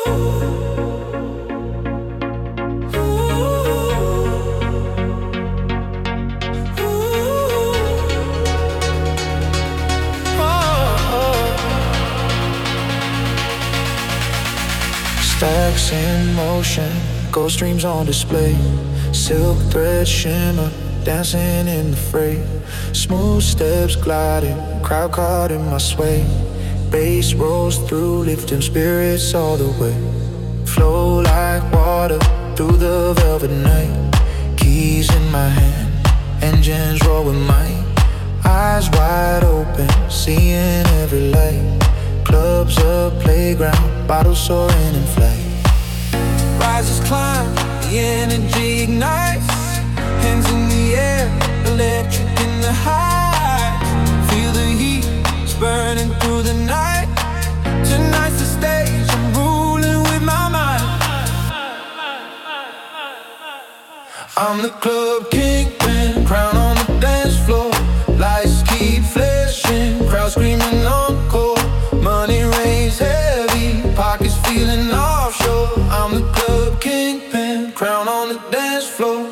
Stacks in motion, ghost dreams on display. Silk thread shimmer, dancing in the fray. Smooth steps gliding, crowd caught in my sway. Bass rolls through, lifting spirits all the way. Flow like water through the velvet night. Keys in my hand, engines roar with might. Eyes wide open, seeing every light. Club's a playground, bottles soaring in flight. Rises climb, the energy ignites. Hands in the air, electric in the heights. Feel the heat, it's burning through the night. Tonight's the stage, I'm ruling with my mind. I'm the club kingpin, crown on the dance floor. Lights keep flashing, crowd screaming encore. Money rains heavy, pockets feeling offshore. I'm the club kingpin, crown on the dance floor.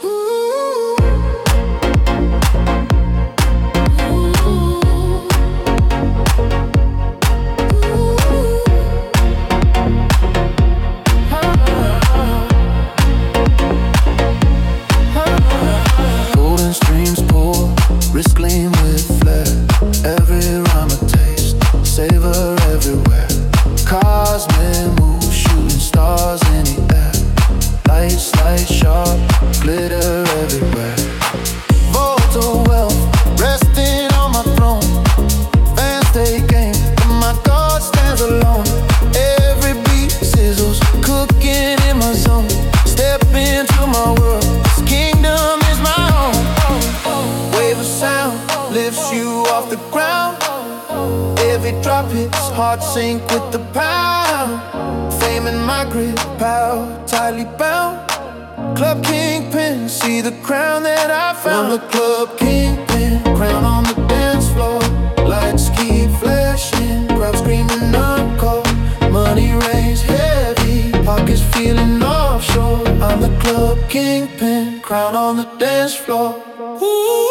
Golden streams pour, wrist gleam with flair. Every rhyme a taste, savor everywhere. Cosmic moves, shooting stars in the air. Lights light sharp, glitter everywhere. Volatile wealth, resting on my throne. Fans take aim, but my God stands alone. Every beat sizzles, cooking in my zone. Step into my world, this kingdom is my home. Wave of sound lifts you off the ground. Every drop hits, heart sync with the pound. Fame in my grip, power tightly bound. Club kingpin, see the crown that I found. I'm the club kingpin, crown on the dance floor. Lights keep flashing, crowd screaming encore. Money rains heavy, pockets feeling offshore. I'm the club kingpin, crown on the dance floor. Ooh.